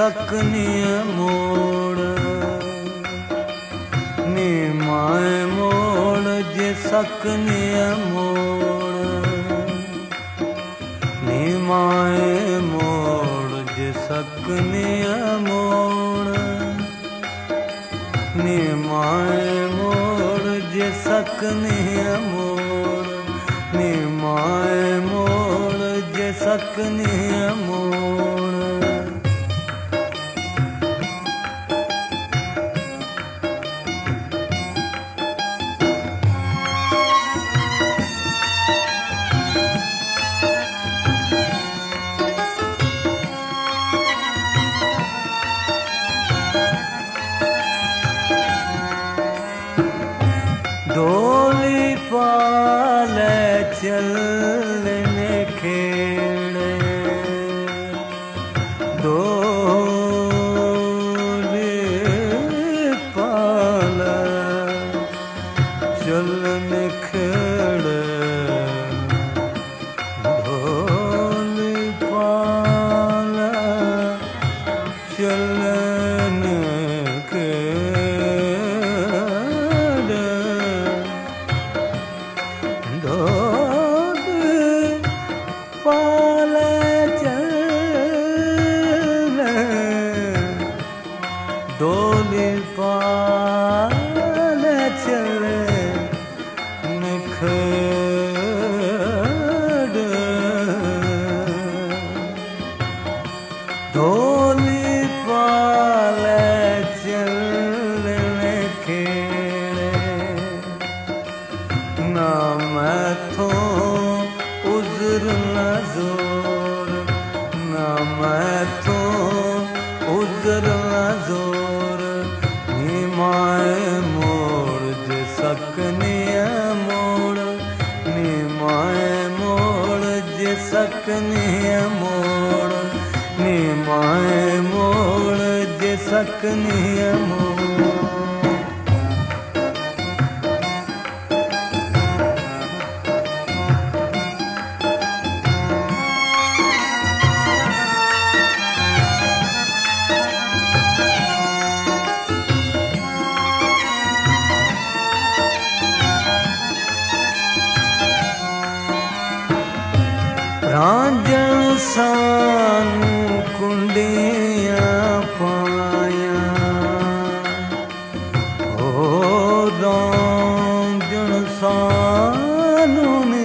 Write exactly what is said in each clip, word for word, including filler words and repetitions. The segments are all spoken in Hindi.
सकनिय मोड़ निमाए मोड़ जे सकनिय मोड़ निमाए मोड़ जे सकनिय मोड़ निमाए मोड़ जे सकनिय मोड़ निमाए मोड़ जे सकनिय मोड़ डोली पाले चलने खेड़े डोली पाले चलने खेड़े डोली पाले चलने डोली पाले चले निखड़ डोली पाले चले निखेड़े ना मैं थो उज़र न जोर ना मैं थो उज़र न जोर निमाए मोड़ जे सकनिय मोड़ निमाए मोड़ जे सकनिय मोड़ निमाए मोड़ जे सकनिय मोड़ रांझण सानू कुंडियां पाया ओ रांझण सानू ने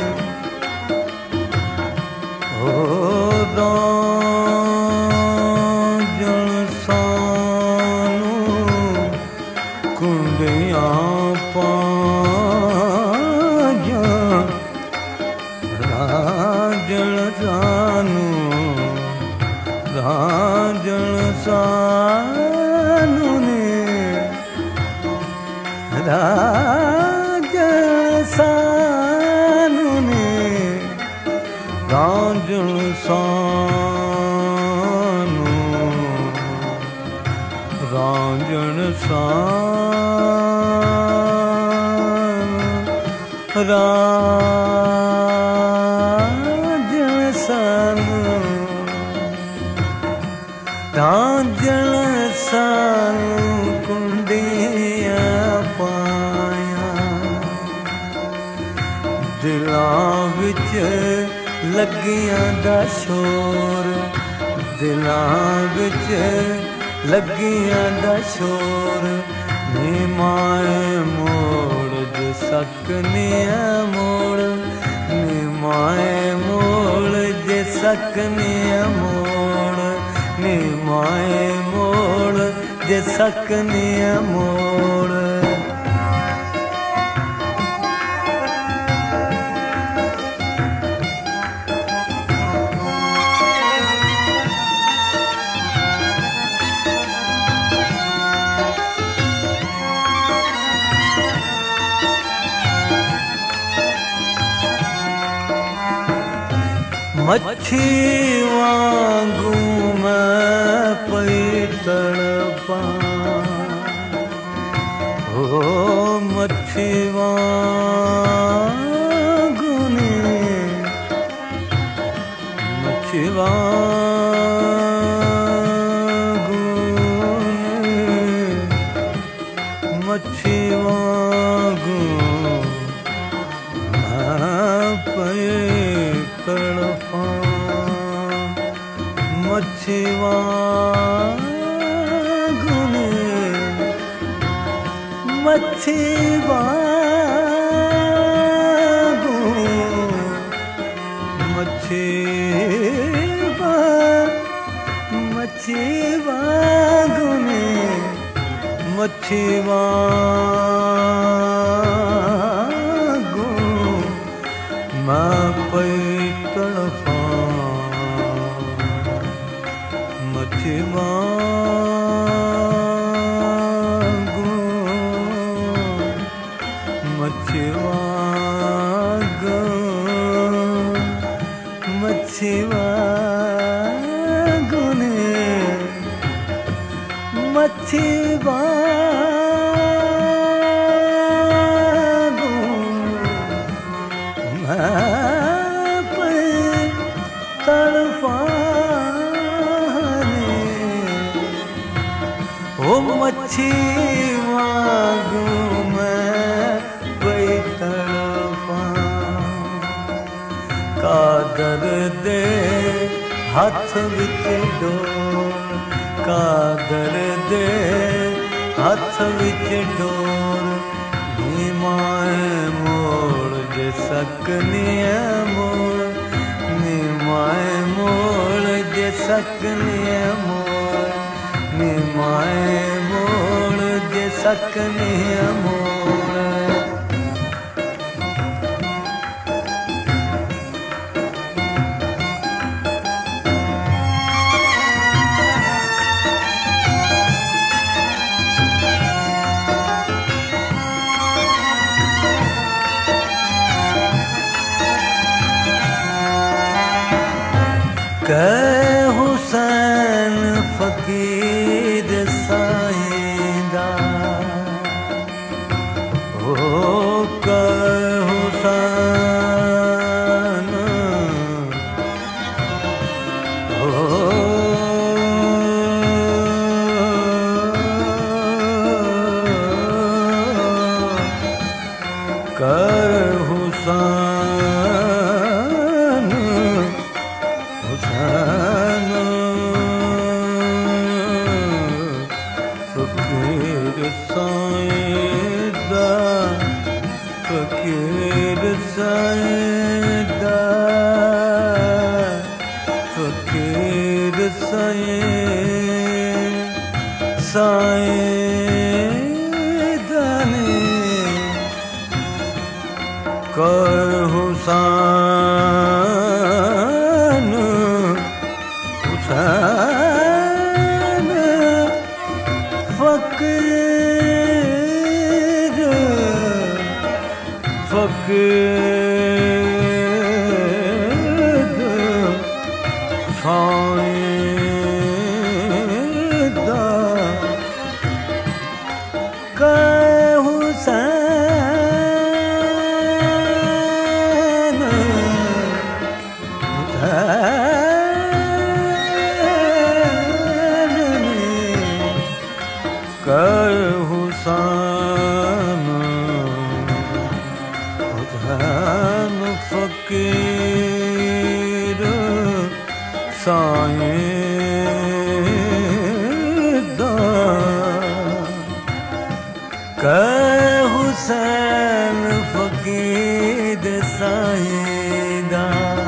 ओ रांझण सानू कुंडियां पाया रांझण सानू रांझण सानू ने रांझण सानू ने रांझण सानू रांझण सानू रांझण सानू रांझण सानू कुंडियां पाया दिलां विच लगियां दा शोर दिलां विच लगियां दा शोर निमाए मोड़ जे सकनिय मोड़ निमाए मोड़ जे सकनिय मोड़ निमाए मोड़ जे सकनिय मोड़ मच्छी वांगू मैं पई तड़पा ओ मच्छी वांगू ने मच्छी वांगू मच्छी वांगुने मच्छी वांगू मच्छी मच्छी वांगुने मच्छी वांगू मैं पई तड़फा मच्छी वांगू मच्छी वांगू मच्छी वांगुने मच्छी वांगू मैं पे तड़फाने ओ मच्छी वांगू मैं पे तड़फा का दर्दे हाथ विच डोर का दर्दे हाथ विच डोर नी माए मोड़ जे सकनिए मोड़ नी माए मोड़ जे सकनिए मोड़ नी माए मोड़ जे सकनिए मोड़ कै हुसैन फकीर साईंदा ओ कै हुसैन ओ कर हुसैन हुसैन फकीर साईंदा फकीर साईंदा फकीर साईं साईंदा ने कर हुसैन हुसैन फकीर फकीर साईंदा कर हुसैन कर हुसैन हुसैन फकीर साईंदा कर हुसैन फकीर साईंदा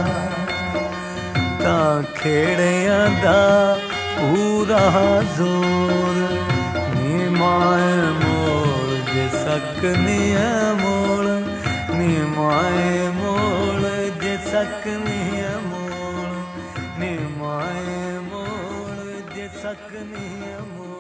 तां खेड़ियां दा पूरा जोर नी माए मोड़ जे सकनिए मोड़ नी माए मोड़ जे सकनिए मोड़ नी माए मोड़ जे सकनिए मोड़